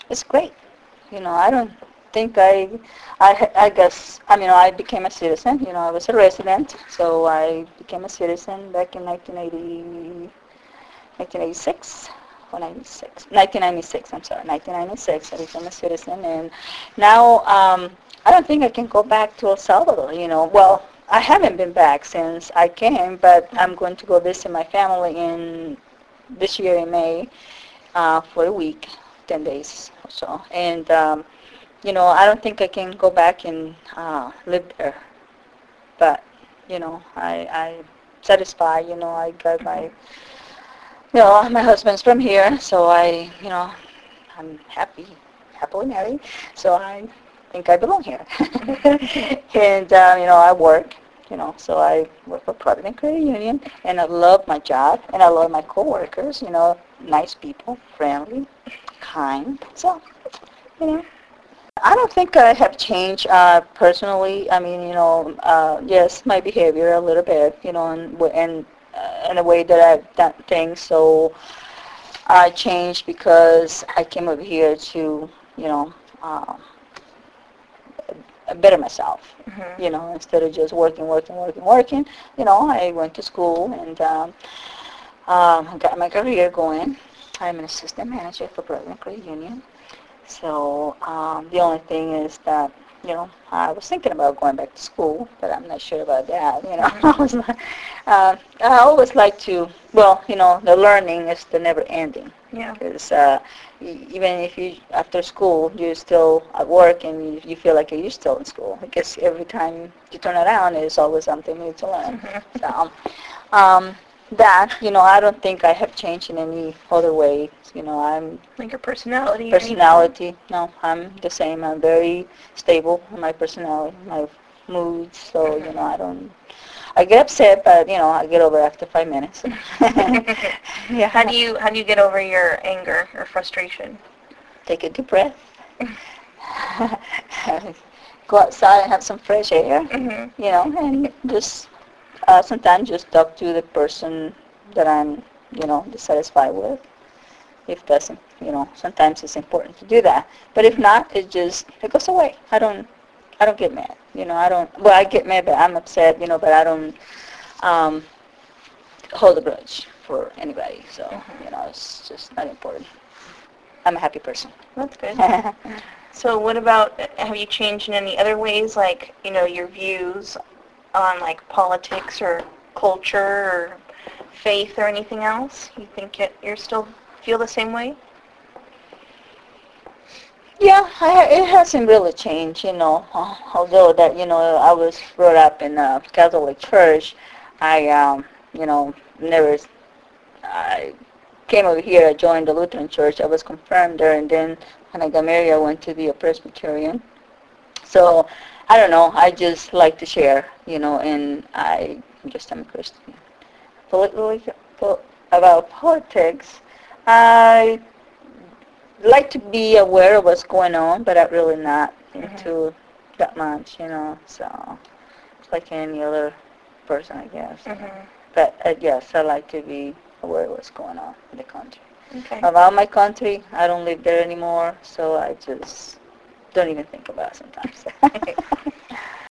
It's great. I don't think I guess, I became a citizen. I was a resident, so I became a citizen back in 1986 or 96, 1996, I'm sorry, 1996. I became a citizen, and now I don't think I can go back to El Salvador. Well, I haven't been back since I came, but I'm going to go visit my family in this year in May for a week, 10 days or so. And, I don't think I can go back and live there. But, I satisfied, I got my husband's from here, so I'm happily married, so I think I belong here. And, I work, so I work for Provident Credit Union, and I love my job, and I love my coworkers, nice people, friendly, kind, so, you know. I don't think I have changed personally. I mean, yes, my behavior a little bit, and in the way that I've done things. So I changed because I came over here to, you know, uh, better myself. Instead of just working. I went to school and got my career going. I'm an assistant manager for Provident Credit Union. So the only thing is that, I was thinking about going back to school, but I'm not sure about that. I always like to, well, the learning is the never ending. Yeah. Because even if you, after school, you're still at work and you feel like you're still in school. I guess every time you turn around, there's always something new to learn. So, um, I don't think I have changed in any other way. I'm Like your personality or anything? personality. No, I'm the same. I'm very stable in my personality, my moods. So, I get upset, but, I get over after 5 minutes. Yeah. How do you get over your anger or frustration? Take a deep breath. Go outside and have some fresh air, Mhm. and just sometimes just talk to the person that I'm, dissatisfied with. If that's, sometimes it's important to do that. But if not, it goes away. I don't get mad. Well, I get mad, but I'm upset, but I don't um, hold a grudge for anybody. So, it's just not important. I'm a happy person. That's good. So what about, have you changed in any other ways, like, your views on, like, politics or culture or faith or anything else? You think you're still feel the same way? Yeah, it hasn't really changed, although that, I was brought up in a Catholic church. I, never, I came over here, I joined the Lutheran church. I was confirmed there, and then when I got married, I went to be a Presbyterian. So, I don't know, I just like to share, and I'm a Christian. Politically, about politics, I like to be aware of what's going on, but I'm really not into that much, So it's like any other person, I guess. But yes, I like to be aware of what's going on in the country. Okay. About my country, I don't live there anymore, so I just don't even think about it sometimes.